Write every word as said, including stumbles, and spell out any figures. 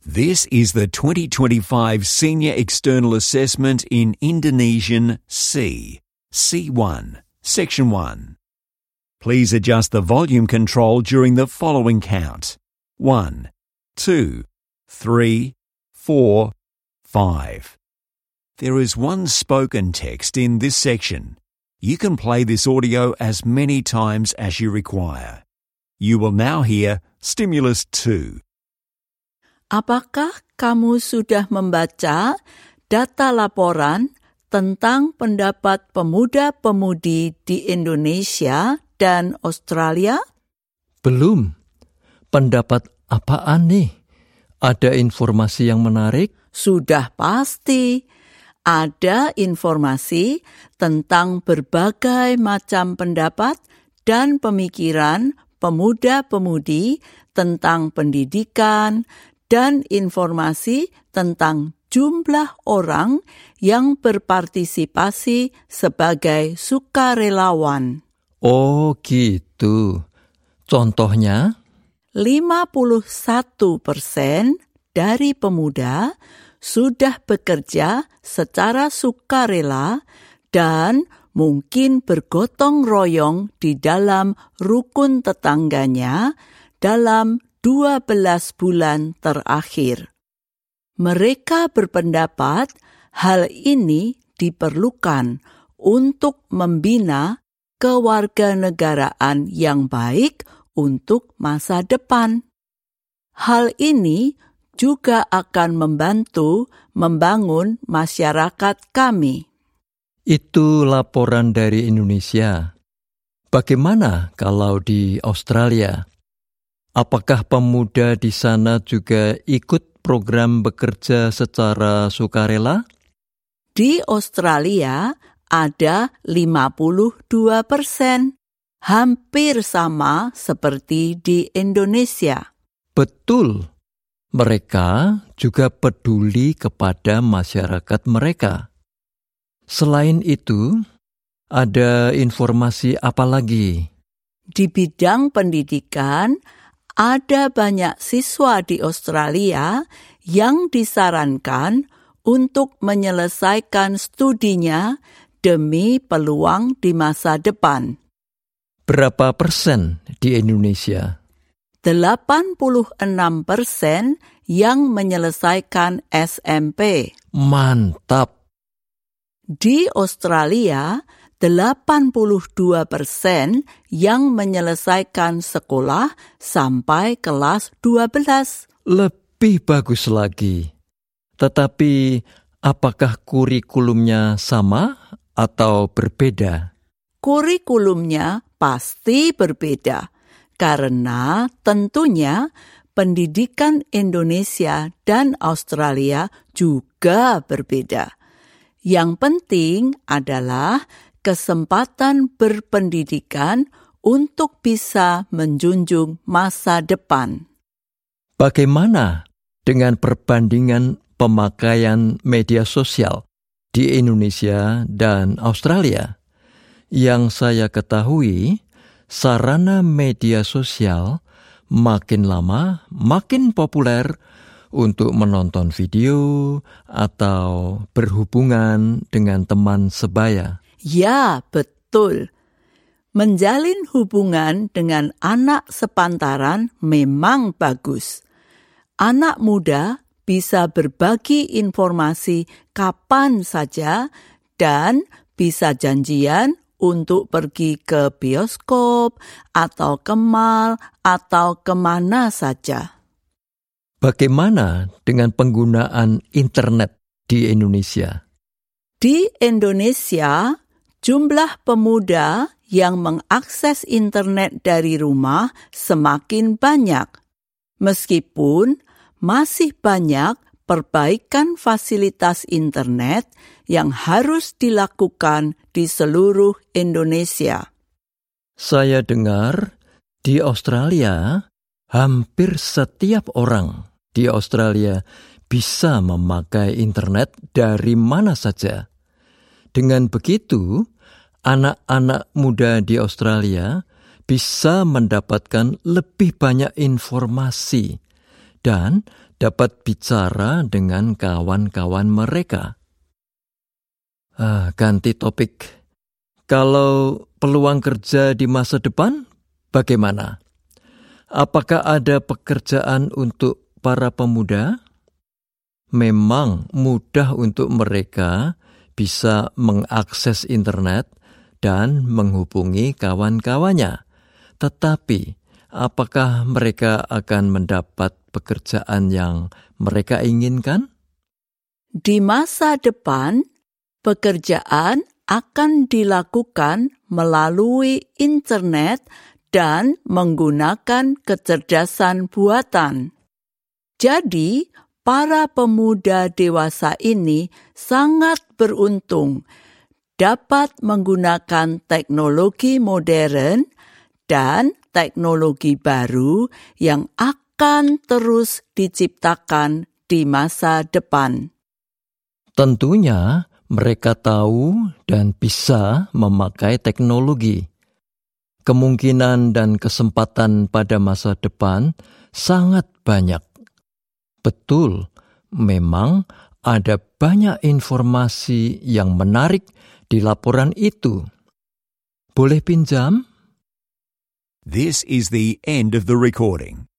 This is the twenty twenty-five Senior External Assessment in Indonesian C, C one, Section one. Please adjust the volume control during the following count. one, two, three, four, five. There is one spoken text in this section. You can play this audio as many times as you require. You will now hear Stimulus two. Apakah kamu sudah membaca data laporan tentang pendapat pemuda-pemudi di Indonesia dan Australia? Belum. Pendapat apaan nih? Ada informasi yang menarik? Sudah pasti. Ada informasi tentang berbagai macam pendapat dan pemikiran pemuda-pemudi tentang pendidikan, dan informasi tentang jumlah orang yang berpartisipasi sebagai sukarelawan. Oh gitu. Contohnya? lima puluh satu persen dari pemuda sudah bekerja secara sukarela dan mungkin bergotong royong di dalam rukun tetangganya dalam dua belas bulan terakhir. Mereka berpendapat hal ini diperlukan untuk membina kewarganegaraan yang baik untuk masa depan. Hal ini juga akan membantu membangun masyarakat kami. Itu laporan dari Indonesia. Bagaimana kalau di Australia? Apakah pemuda di sana juga ikut program bekerja secara sukarela? Di Australia ada lima puluh dua persen, hampir sama seperti di Indonesia. Betul, mereka juga peduli kepada masyarakat mereka. Selain itu, ada informasi apa lagi? Di bidang pendidikan, ada banyak siswa di Australia yang disarankan untuk menyelesaikan studinya demi peluang di masa depan. Berapa persen di Indonesia? delapan puluh enam persen yang menyelesaikan S M P. Mantap! Di Australia, delapan puluh dua persen yang menyelesaikan sekolah sampai kelas dua belas. Lebih bagus lagi. Tetapi apakah kurikulumnya sama atau berbeda? Kurikulumnya pasti berbeda, karena tentunya pendidikan Indonesia dan Australia juga berbeda. Yang penting adalah kesempatan berpendidikan untuk bisa menjunjung masa depan. Bagaimana dengan perbandingan pemakaian media sosial di Indonesia dan Australia? Yang saya ketahui, sarana media sosial makin lama makin populer untuk menonton video atau berhubungan dengan teman sebaya. Ya, betul. Menjalin hubungan dengan anak sepantaran memang bagus. Anak muda bisa berbagi informasi kapan saja dan bisa janjian untuk pergi ke bioskop atau ke mall atau kemana saja. Bagaimana dengan penggunaan internet di Indonesia? Di Indonesia, jumlah pemuda yang mengakses internet dari rumah semakin banyak. Meskipun masih banyak perbaikan fasilitas internet yang harus dilakukan di seluruh Indonesia. Saya dengar di Australia, hampir setiap orang di Australia bisa memakai internet dari mana saja. Dengan begitu, anak-anak muda di Australia bisa mendapatkan lebih banyak informasi dan dapat bicara dengan kawan-kawan mereka. Ah, ganti topik. Kalau peluang kerja di masa depan, bagaimana? Apakah ada pekerjaan untuk para pemuda? Memang mudah untuk mereka bisa mengakses internet dan menghubungi kawan-kawannya. Tetapi, apakah mereka akan mendapat pekerjaan yang mereka inginkan? Di masa depan, pekerjaan akan dilakukan melalui internet dan menggunakan kecerdasan buatan. Jadi, para pemuda dewasa ini sangat beruntung dapat menggunakan teknologi modern dan teknologi baru yang akan terus diciptakan di masa depan. Tentunya mereka tahu dan bisa memakai teknologi. Kemungkinan dan kesempatan pada masa depan sangat banyak. Betul, memang ada banyak informasi yang menarik di laporan itu. Boleh pinjam? This is the end of the recording.